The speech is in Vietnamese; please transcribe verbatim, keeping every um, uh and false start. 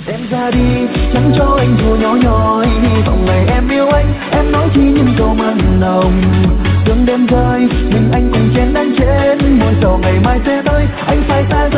Em ra đi chẳng cho anh dù nhỏ nhoi, hy vọng ngày em yêu anh em nói chi những câu mặn nồng. Sương đêm rơi mình anh cùng chen lẫn trên môi sầu ngày mai sẽ tới, anh phai tan